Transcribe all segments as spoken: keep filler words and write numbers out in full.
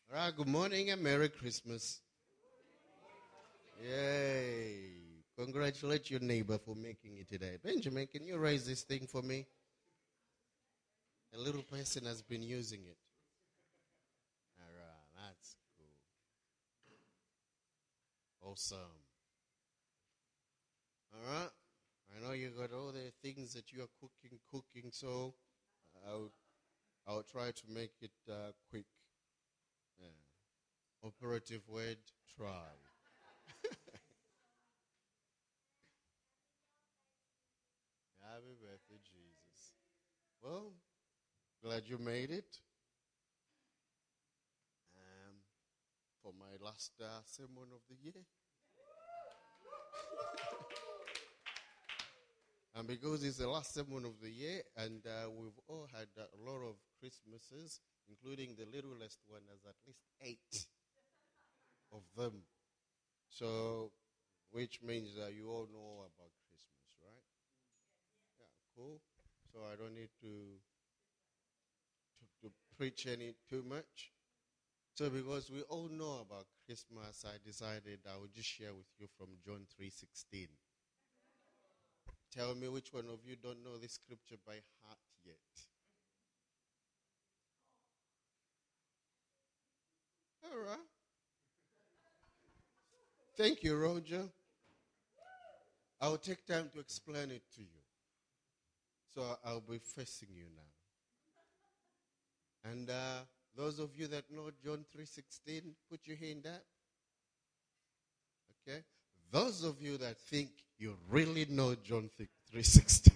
All right, good morning and Merry Christmas. Yay. Congratulate your neighbor for making it today. Benjamin, can you raise this thing for me? A little person has been using it. All right, that's cool. Awesome. All right. I know you got all the things that you are cooking, cooking, so I'll, I'll try to make it uh, quick. Yeah. Operative word, try. Happy birthday, Jesus. Well, glad you made it. Um, for my last uh, sermon of the year. And because it's the last sermon of the year, and uh, we've all had a lot of Christmases, including the littlest one, has at least eight of them. So, which means that you all know about Christmas, right? Yeah, cool. So I don't need to to, to preach any too much. So because we all know about Christmas, I decided I would just share with you from John three sixteen. Tell me which one of you don't know this scripture by heart yet. All right. Thank you, Roger. I'll take time to explain it to you. So I'll be facing you now. And uh, those of you that know John three sixteen, put your hand up. Okay? Those of you that think you really know John three sixteen.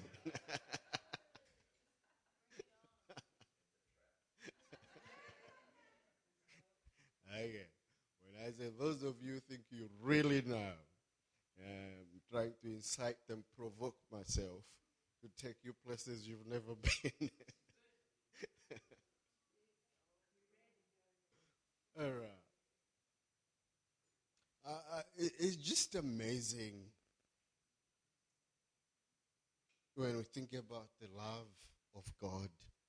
Okay. When I say those of you think you really know, I'm trying to incite and provoke myself to take you places you've never been. All right. Uh, uh, it, it's just amazing when we think about the love of God.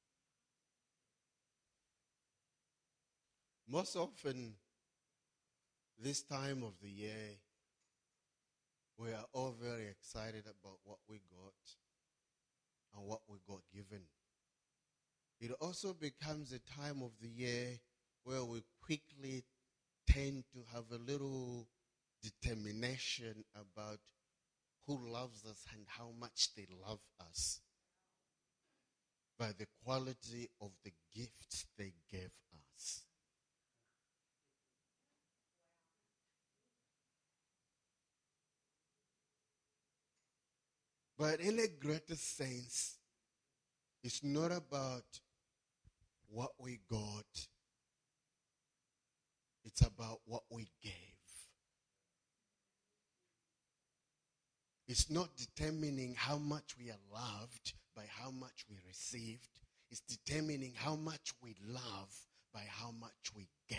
Most often, this time of the year, we are all very excited about what we got and what we got given. It also becomes a time of the year where we quickly tend to have a little determination about who loves us and how much they love us by the quality of the gifts they gave us. But in a greater sense, it's not about what we got. It's about what we gave. It's not determining how much we are loved by how much we received. It's determining how much we love by how much we gave.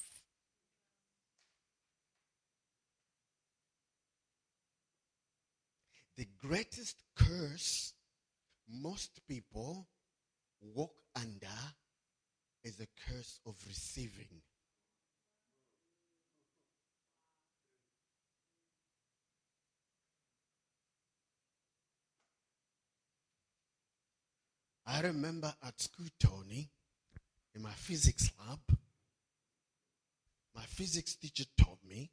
The greatest curse most people walk under is the curse of receiving. I remember at school, Tony, in my physics lab, my physics teacher taught me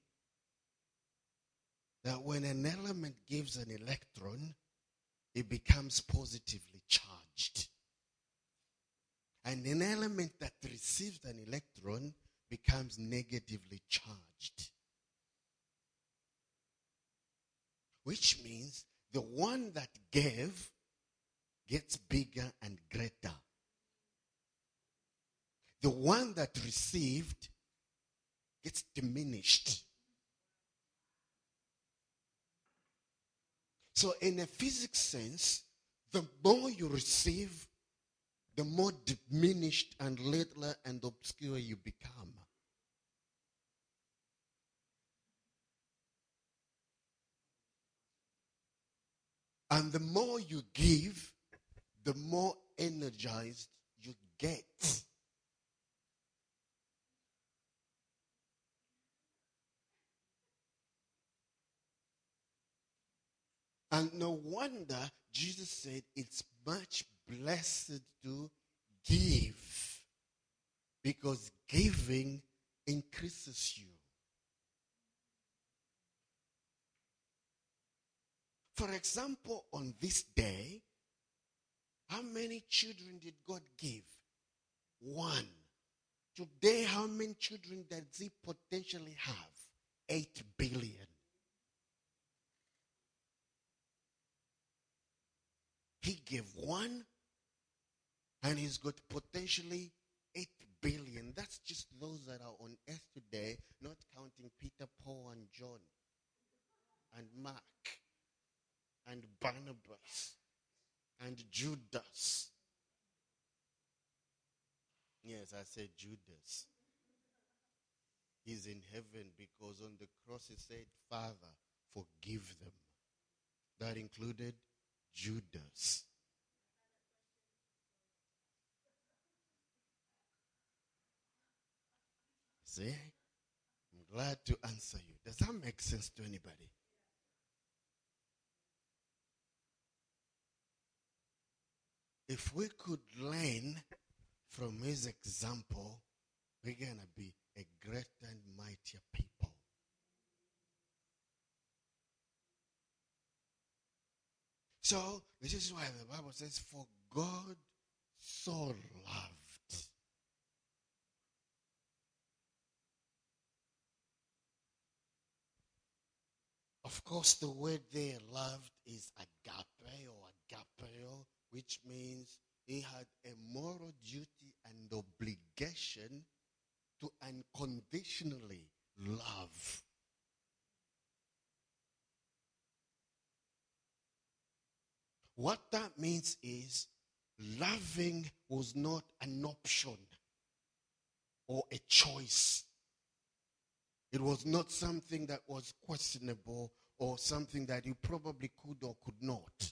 that when an element gives an electron, it becomes positively charged. And an element that receives an electron becomes negatively charged. Which means the one that gave gets bigger and greater. The one that received gets diminished. So in a physics sense, the more you receive, the more diminished and littler and obscure you become. And the more you give, the more energized you get. And no wonder Jesus said it's much blessed to give, because giving increases you. For example, on this day, how many children did God give? One. Today, how many children does he potentially have? Eight billion. He gave one, and he's got potentially eight billion. That's just those that are on earth today, not counting Peter, Paul, and John, and Mark, and Barnabas, and Judas. Yes, I said Judas. He's in heaven because on the cross he said, Father, forgive them. That included Judas. See? I'm glad to answer you. Does that make sense to anybody? If we could learn from his example, we're going to be a greater and mightier people. So, this is why the Bible says, for God so loved. Of course, the word there, loved, is agape or agapeo, which means he had a moral duty and obligation to unconditionally love. What that means is loving was not an option or a choice. It was not something that was questionable or something that you probably could or could not.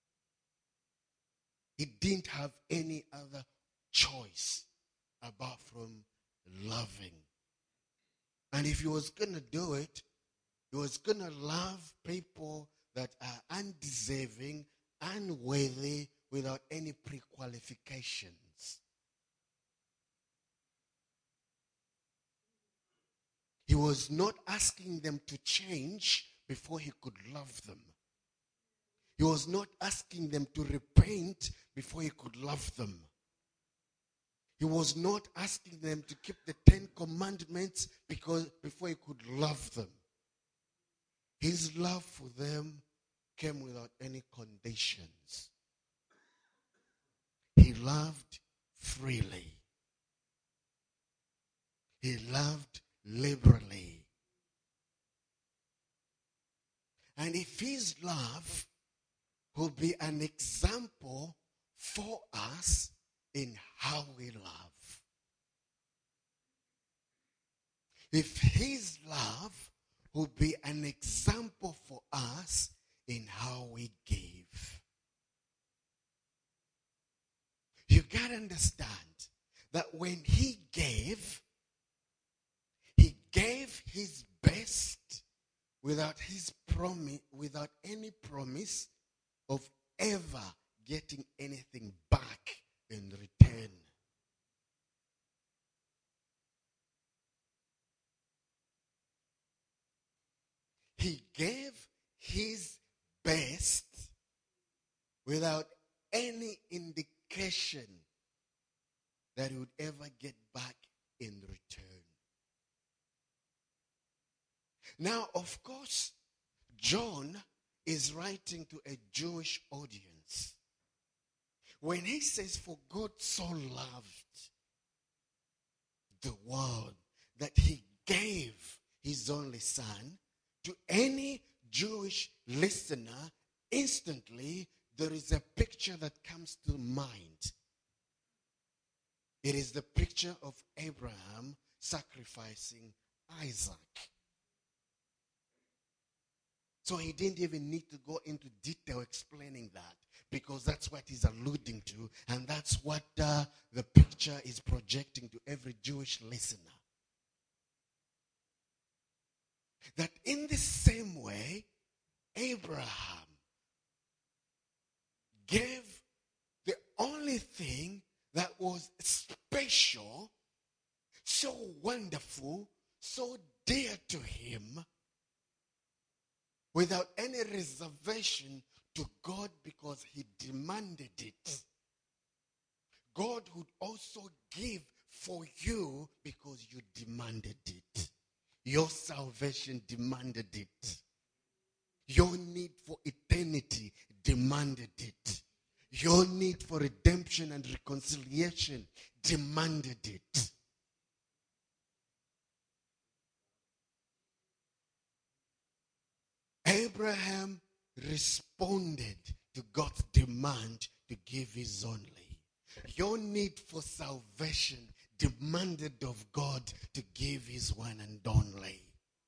He didn't have any other choice apart from loving. And if he was going to do it, he was going to love people that are undeserving, unworthy, without any pre-qualifications. He was not asking them to change before he could love them. He was not asking them to repent before he could love them. He was not asking them to keep the Ten Commandments because before he could love them. His love for them came without any conditions. He loved freely. He loved liberally. And if his love will be an example for us in how we love. If his love will be an example for us in how we give. You got to understand that when he gave, he gave his best without his promise, without any promise of ever getting anything back in return. He gave his best without any indication that he would ever get back in return. Now, of course, John is writing to a Jewish audience. When he says, for God so loved the world that he gave his only son, to any Jewish listener, instantly there is a picture that comes to mind. It is the picture of Abraham sacrificing Isaac. So he didn't even need to go into detail explaining that, because that's what he's alluding to, and that's what uh, the picture is projecting to every Jewish listener. That in the same way, Abraham gave the only thing that was special, so wonderful, so dear to him, without any reservation to God because he demanded it. God would also give for you because you demanded it. Your salvation demanded it. Your need for eternity demanded it. Your need for redemption and reconciliation demanded it. Abraham responded to God's demand to give his only. Your need for salvation demanded of God to give his one and only.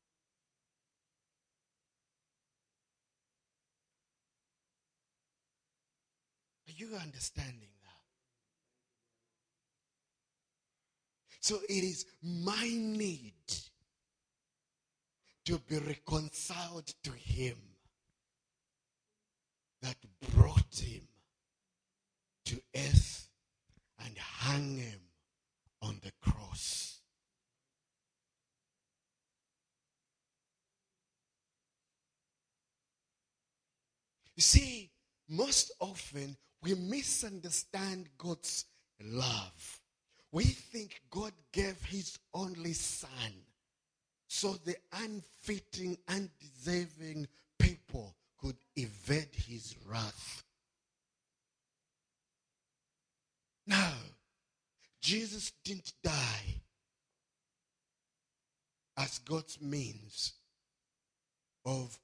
Are you understanding that? So it is my need to be reconciled to him that brought him to earth and hung him on the cross. You see, most often we misunderstand God's love. We think God gave his only son so the unfitting, undeserving people could evade his wrath. No, Jesus didn't die as God's means of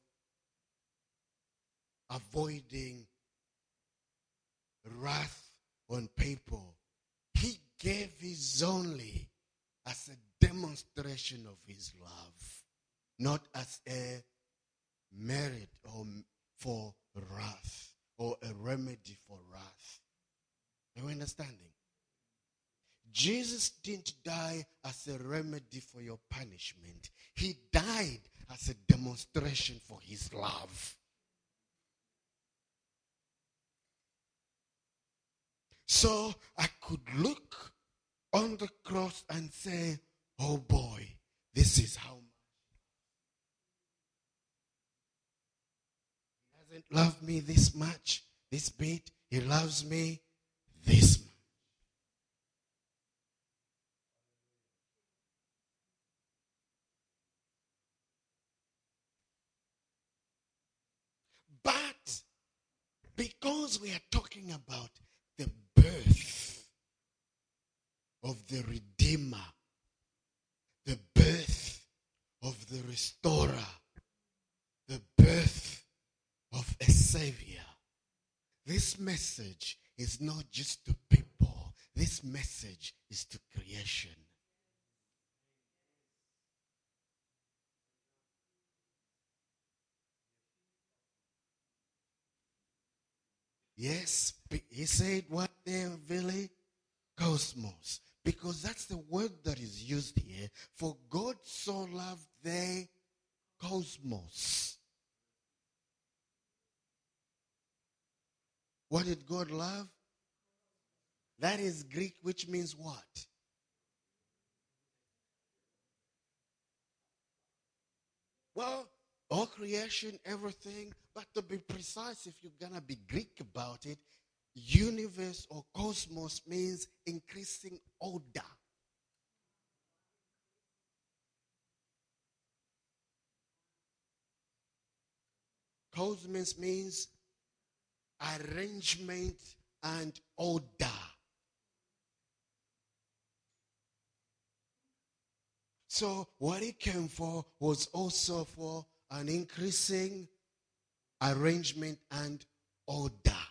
avoiding wrath on people. He gave his only as a demonstration of his love, not as a merit or for wrath or a remedy for wrath. Are you understanding? Jesus didn't die as a remedy for your punishment. He died as a demonstration for his love. So I could look on the cross and say, oh boy, this is how much he doesn't love me this much, this bit. He loves me this much. But because we are talking about the birth of the Redeemer, the birth of the Restorer, the birth of a Savior, this message is not just to people. This message is to creation. Yes, he said what there, Vili? Cosmos. Because that's the word that is used here. For God so loved the cosmos. What did God love? That is Greek, which means what? Well, all creation, everything. But to be precise, if you're going to be Greek about it, universe or cosmos means increasing order. Cosmos means arrangement and order. So what it came for was also for an increasing arrangement and order.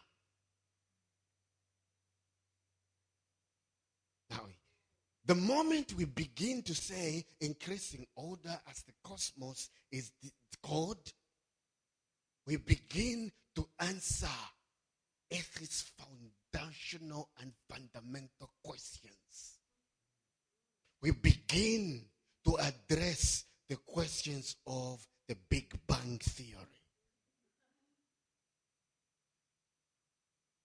Now, the moment we begin to say increasing order as the cosmos is called, we begin to answer ethics foundational and fundamental questions. We begin to address the questions of the Big Bang Theory.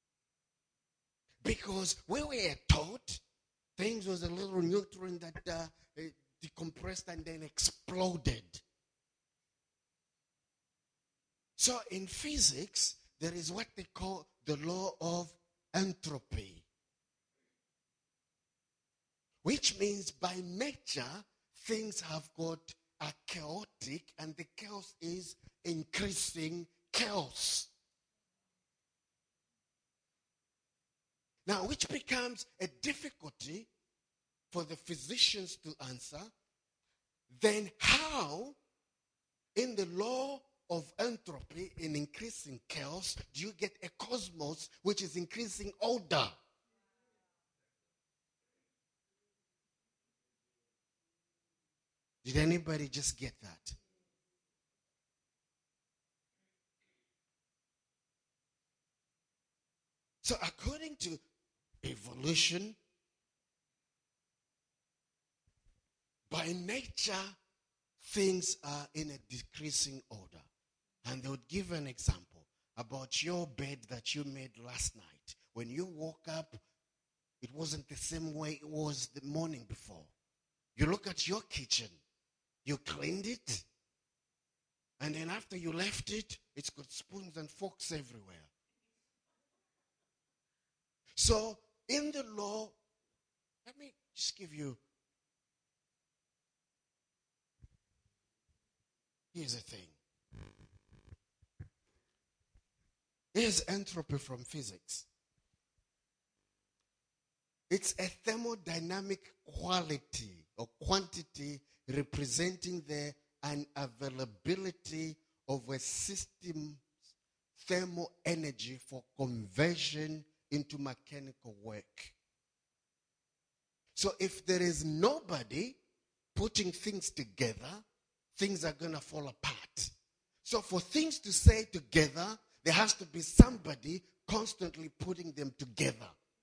Because we were taught things was a little neutron that uh, decompressed and then exploded. So in physics, there is what they call the law of entropy, which means by nature, things have got a chaotic, and the chaos is increasing chaos. Now, which becomes a difficulty for the physicians to answer. Then how, in the law of entropy, in increasing chaos, do you get a cosmos which is increasing order? Did anybody just get that? So according to evolution, by nature, things are in a decreasing order. And they would give an example about your bed that you made last night. When you woke up, it wasn't the same way it was the morning before. You look at your kitchen, you cleaned it, and then after you left it, it's got spoons and forks everywhere. So, in the law, let me just give you, here's the thing. Here's entropy from physics. It's a thermodynamic quality or quantity representing the unavailability of a system's thermal energy for conversion into mechanical work. So if there is nobody putting things together, things are going to fall apart. So for things to stay together, there has to be somebody constantly putting them together.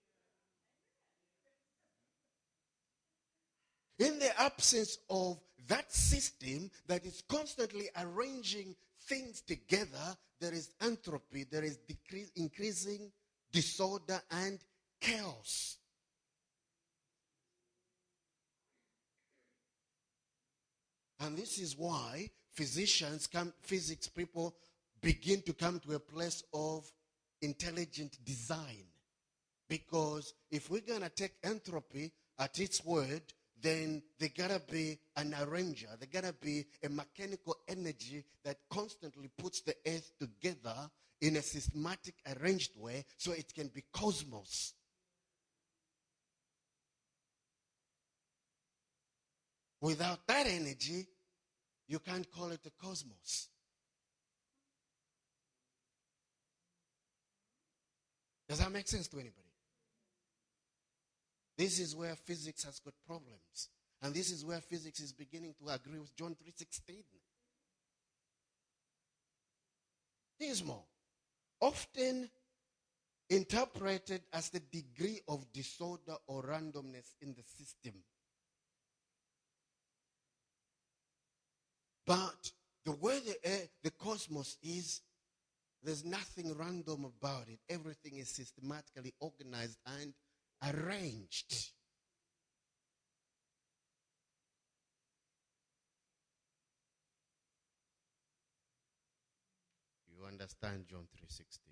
In the absence of that system that is constantly arranging things together, there is entropy, there is decrease, increasing disorder and chaos. And this is why physicians, come, physics people begin to come to a place of intelligent design. Because if we're going to take entropy at its word, then there gotta be an arranger. There gotta be a mechanical energy that constantly puts the earth together in a systematic, arranged way so it can be cosmos. Without that energy, you can't call it a cosmos. Does that make sense to anybody? This is where physics has got problems. And this is where physics is beginning to agree with John three sixteen. Here's more. Often interpreted as the degree of disorder or randomness in the system. But the way the, air, the cosmos is, there's nothing random about it. Everything is systematically organized and arranged. You understand John three sixteen?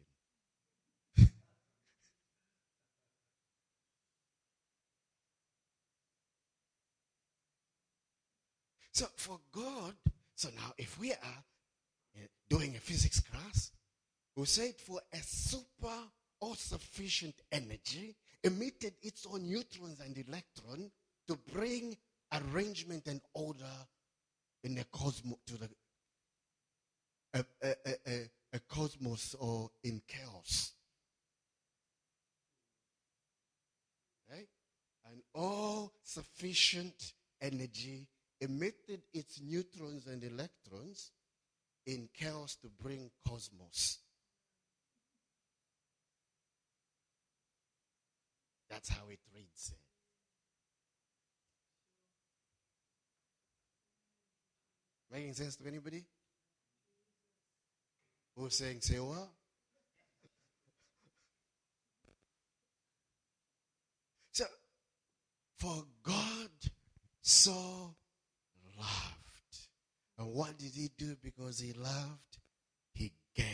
So for God, so now if we are uh, doing a physics class, we said for a super or sufficient energy emitted its own neutrons and electrons to bring arrangement and order in a cosmos to the a, a, a, a cosmos or in chaos. Right? And all sufficient energy emitted its neutrons and electrons in chaos to bring cosmos. That's how it reads. Making sense to anybody? Who's saying, say what? For God so loved. And what did he do because he loved? He gave.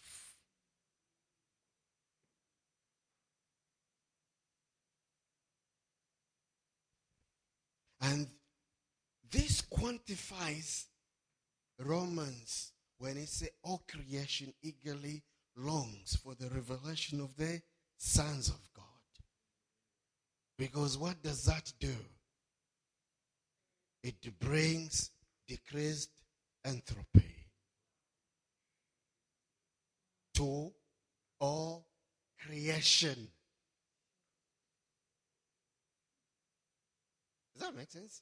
And this quantifies Romans when it says all creation eagerly longs for the revelation of the sons of God. Because what does that do? It brings decreased entropy to all creation. Does that make sense?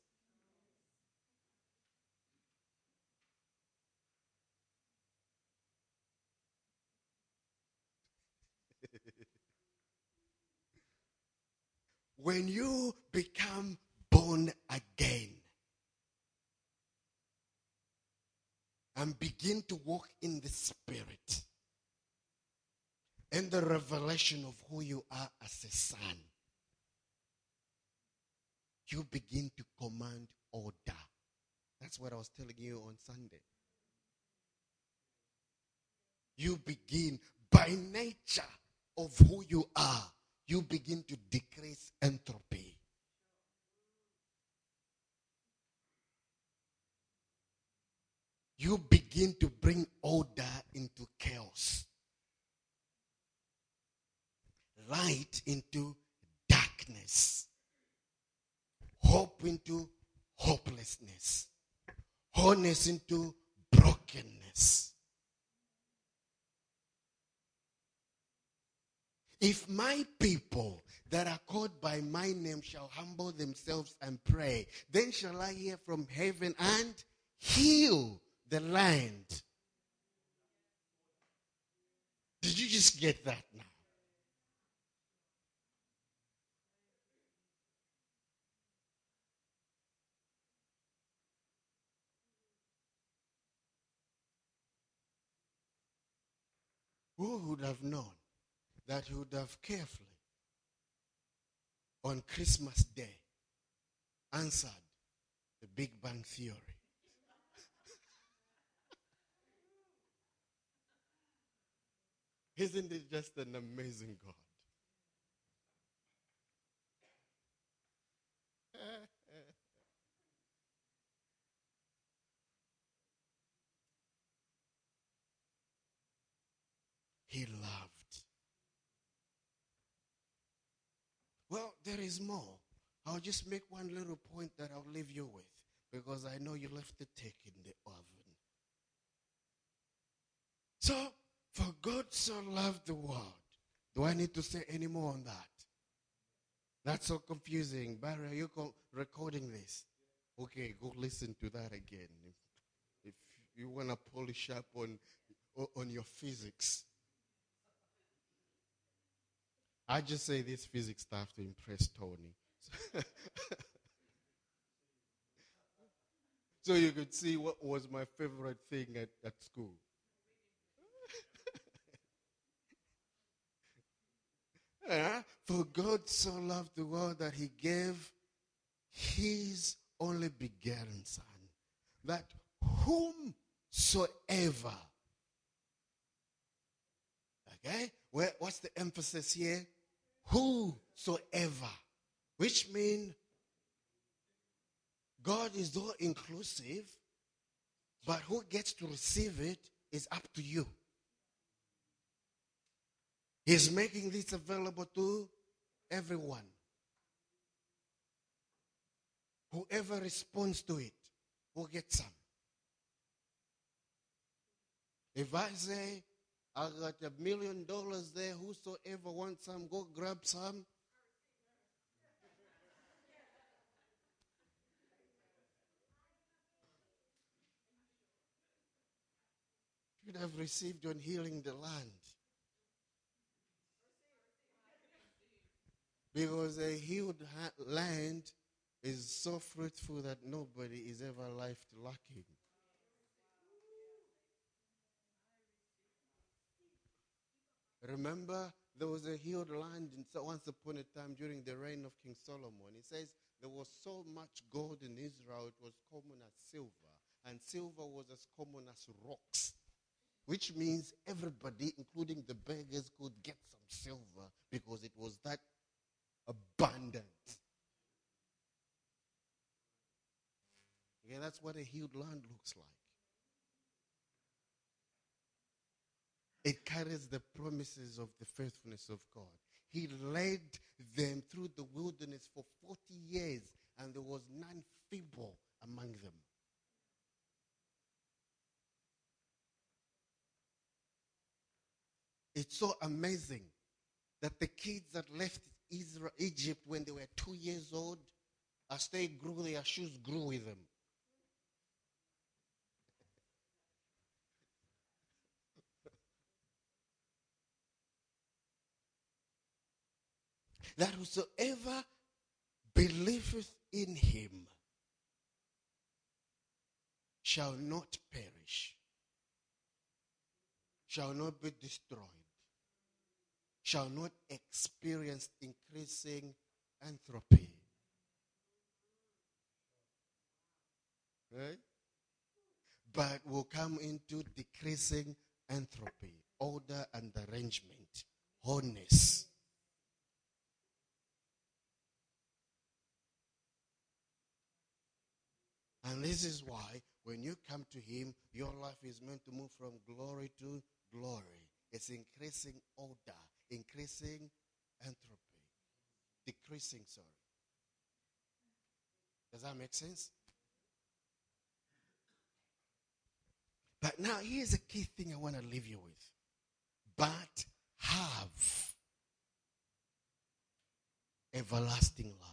When you become born again and begin to walk in the Spirit and the revelation of who you are as a son, you begin to command order. That's what I was telling you on Sunday. You begin, by nature of who you are, you begin to decrease entropy. You begin to bring order into chaos. Light into darkness. Hope into hopelessness. Wholeness into brokenness. If my people that are called by my name shall humble themselves and pray, then shall I hear from heaven and heal the land. Did you just get that now? Who would have known that he would have carefully, on Christmas Day, answered the Big Bang Theory? Isn't it just an amazing God? He loved. Well, there is more. I'll just make one little point that I'll leave you with, because I know you left the cake in the oven. So, for God so loved the world. Do I need to say any more on that? That's so confusing. Barry, are you co- recording this? Okay, go listen to that again. If, if you want to polish up on, on your physics. I just say this physics stuff to impress Tony. So you could see what was my favorite thing at, at school. Yeah? For God so loved the world that he gave his only begotten son, that whomsoever, okay, Where, what's the emphasis here? Whosoever, which means God is all inclusive, but who gets to receive it is up to you. He's making this available to everyone. Whoever responds to it will get some. If I say, I got a million dollars there, whosoever wants some, go grab some. You'd have received on healing the land. Because a healed ha- land is so fruitful that nobody is ever left lacking. Remember There was a huge land in, so once upon a time during the reign of King Solomon. It says there was so much gold in Israel, it was common as silver. And silver was as common as rocks, which means everybody, including the beggars, could get some silver because it was that abundant. Okay, that's what a healed land looks like. It carries the promises of the faithfulness of God. He led them through the wilderness for forty years, and there was none feeble among them. It's so amazing that the kids that left Israel, Egypt when they were two years old, as they grew, their shoes grew with them. That whosoever believeth in him shall not perish, shall not be destroyed, shall not experience increasing entropy. Right? But will come into decreasing entropy, order and arrangement, wholeness. And this is why when you come to him, your life is meant to move from glory to glory. It's increasing order, increasing entropy, decreasing, sorry. Does that make sense? But now here's a key thing I want to leave you with. But have everlasting life.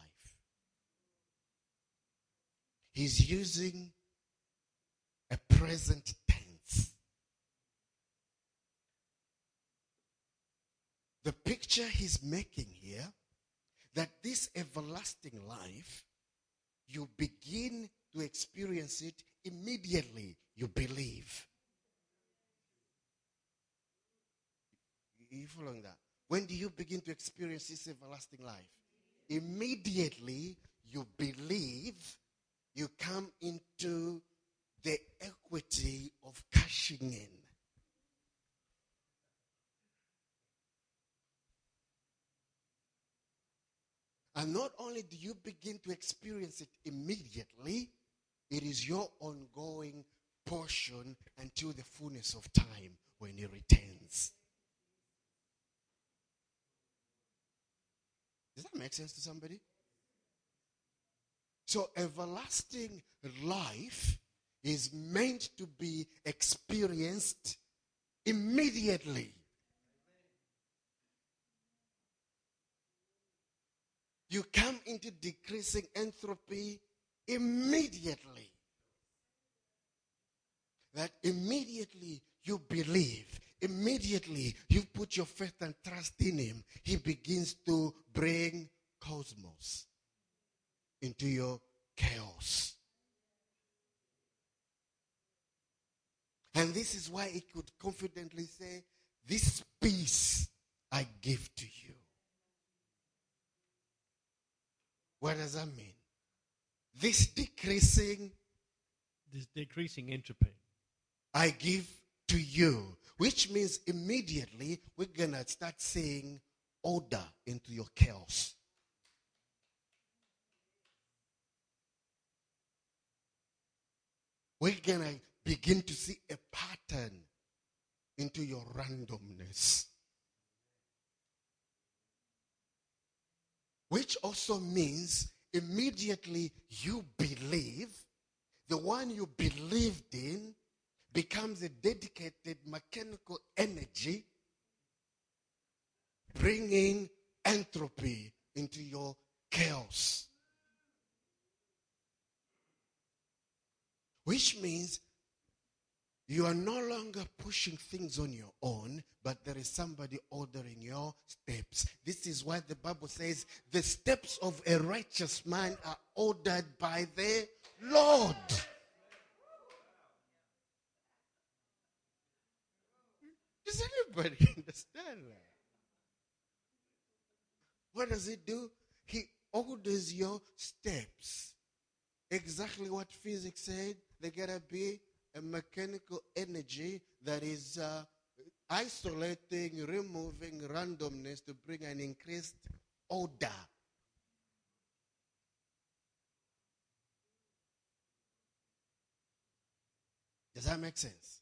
He's using a present tense. The picture he's making here, that this everlasting life, you begin to experience it immediately you believe. Are you following that? When do you begin to experience this everlasting life? Immediately you believe, you come into the equity of cashing in. And not only do you begin to experience it immediately, it is your ongoing portion until the fullness of time when he returns. Does that make sense to somebody? So everlasting life is meant to be experienced immediately. You come into decreasing entropy immediately. That immediately you believe, immediately you put your faith and trust in him, he begins to bring cosmos into your chaos. And this is why he could confidently say, this peace I give to you. What does that mean? This decreasing, this decreasing entropy, I give to you, which means immediately we're going to start seeing order into your chaos. We're going to begin to see a pattern into your randomness. Which also means immediately you believe, the one you believed in becomes a dedicated mechanical energy, bringing entropy into your chaos. Which means you are no longer pushing things on your own, but there is somebody ordering your steps. This is why the Bible says the steps of a righteous man are ordered by the Lord. Does anybody understand that? What does it do? He orders your steps. Exactly what physics said. There gotta be a mechanical energy that is uh, isolating, removing randomness to bring an increased order. Does that make sense?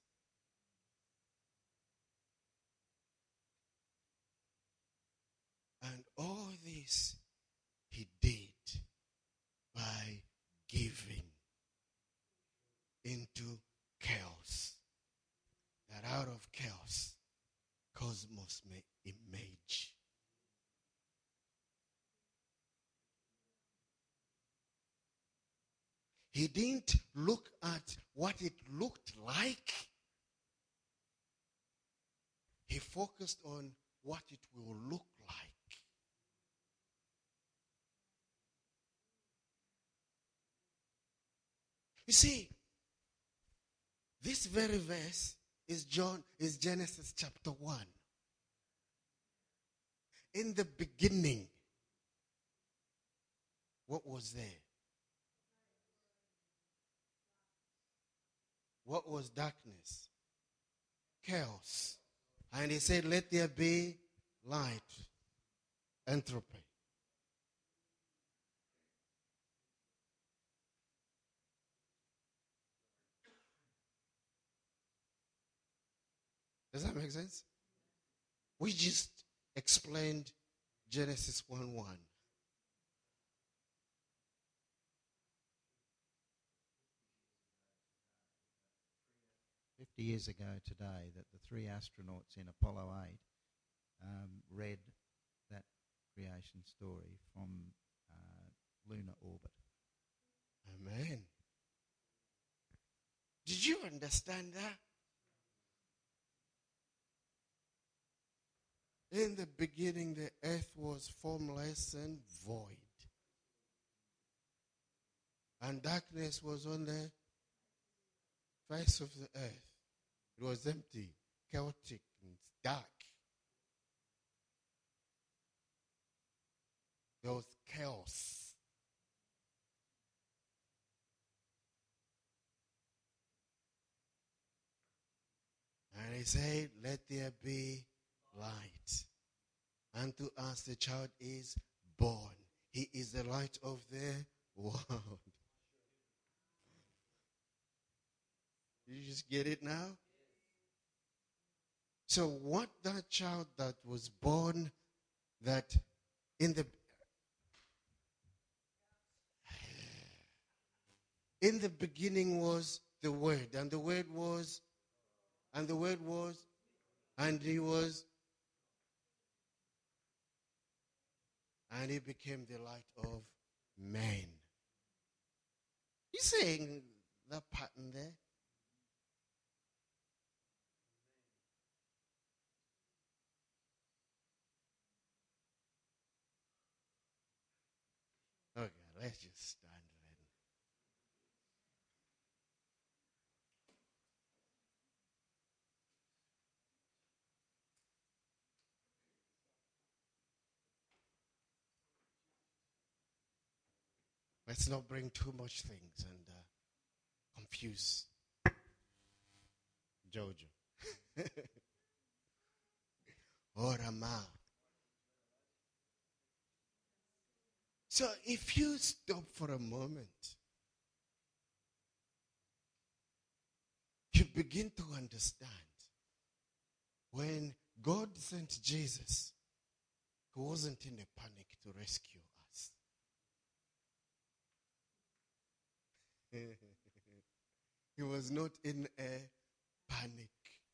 And all this he did by giving into chaos. That out of chaos, cosmos may emerge. He didn't look at what it looked like. He focused on what it will look like. You see, this very verse is John is Genesis chapter one. In the beginning, what was there? What was darkness? Chaos. And he said, let there be light. Entropy. Does that make sense? We just explained Genesis one one. fifty years ago today that the three astronauts in Apollo eight um, read that creation story from uh, lunar orbit. Amen. Did you understand that? In the beginning, the earth was formless and void. And darkness was on the face of the earth. It was empty, chaotic, and dark. There was chaos. And he said, let there be light. Unto us the child is born. He is the light of the world. You just get it now? So what that child that was born, that in the in the beginning was the Word, and the Word was, and the Word was, and he was, and he became the light of man. You seeing that pattern there? Okay, let's just stand there. Let's not bring too much things and uh, confuse Jojo. Orama. So if you stop for a moment, you begin to understand when God sent Jesus, he wasn't in a panic to rescue us. He was not in a panic.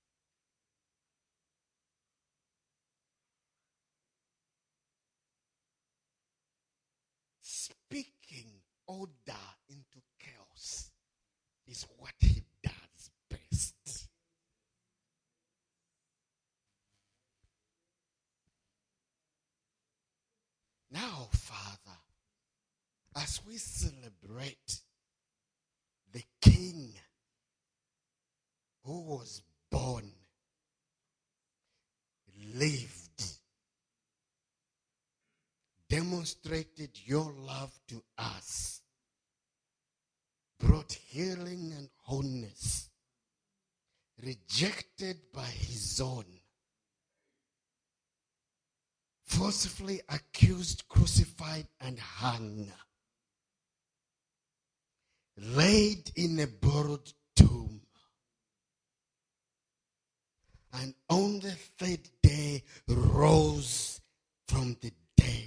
Speaking order into chaos is what he does best. Now, Father, as we celebrate the King who was born, lived, demonstrated your love to us, brought healing and wholeness, rejected by his own, forcibly accused, crucified, and hung, laid in a borrowed tomb, and on the third day rose from the dead,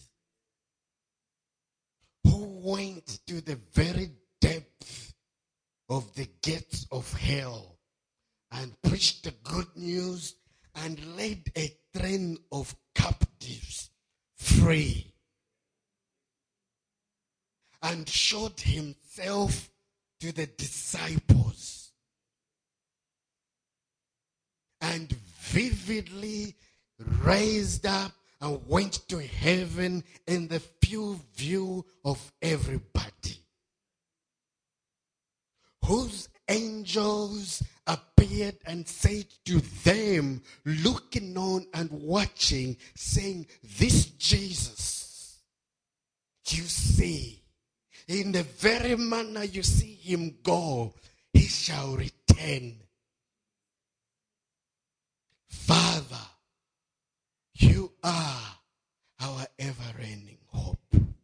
who went to the very depth of the gates of hell and preached the good news and led a train of captives free, and showed himself to the disciples, and vividly raised up and went to heaven in the full view of everybody, whose angels appeared and said to them, looking on and watching, saying, this Jesus you see, in the very manner you see him go, he shall return. Father, you are our ever-reigning hope.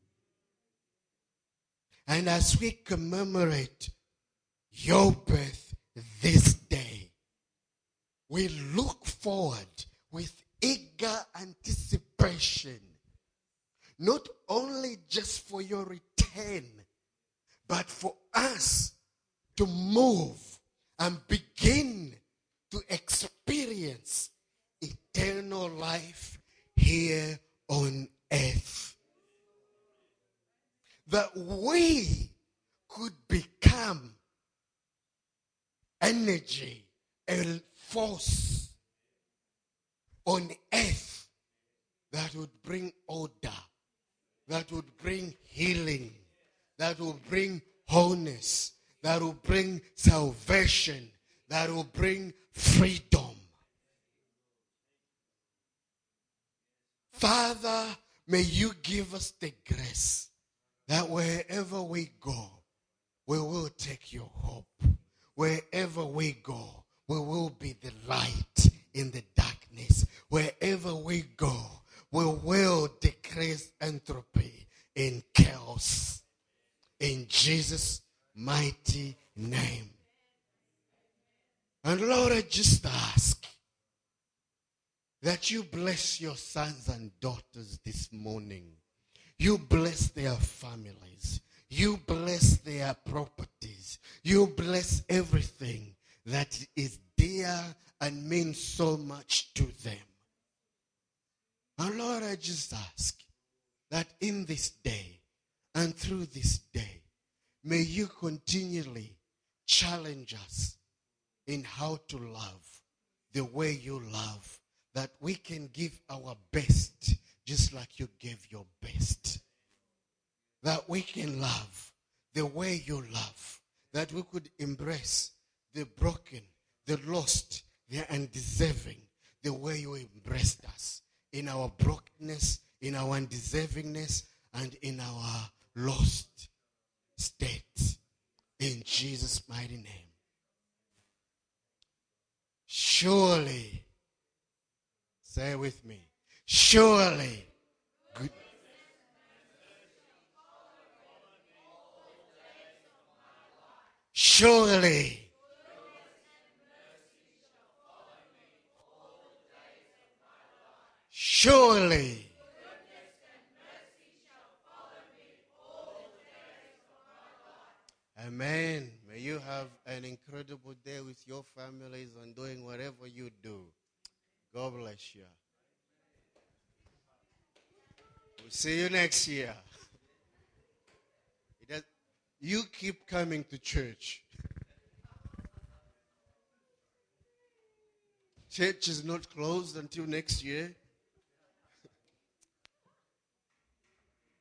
And as we commemorate your birth this day, we look forward with eager anticipation, not only just for your return, but for us to move and begin to experience eternal life here on earth. That we could become energy, a force on earth that would bring order, that would bring healing, that will bring wholeness, that will bring salvation, that will bring freedom. Father, may you give us the grace that wherever we go, we will take your hope. Wherever we go, we will be the light in the darkness. Wherever we go, we will decrease entropy in chaos. In Jesus' mighty name. And Lord, I just ask that you bless your sons and daughters this morning. You bless their families. You bless their properties. You bless everything that is dear and means so much to them. And Lord, I just ask that in this day and through this day, may you continually challenge us in how to love the way you love, that we can give our best just like you gave your best. That we can love the way you love, that we could embrace the broken, the lost, the undeserving, the way you embraced us in our brokenness, in our undeservingness, and in our lost state. In Jesus' mighty name. Surely, say with me, surely, good. Surely, surely, amen. May you have an incredible day with your families and doing whatever you do. God bless you. We'll see you next year. It has, you keep coming to church. Church is not closed until next year.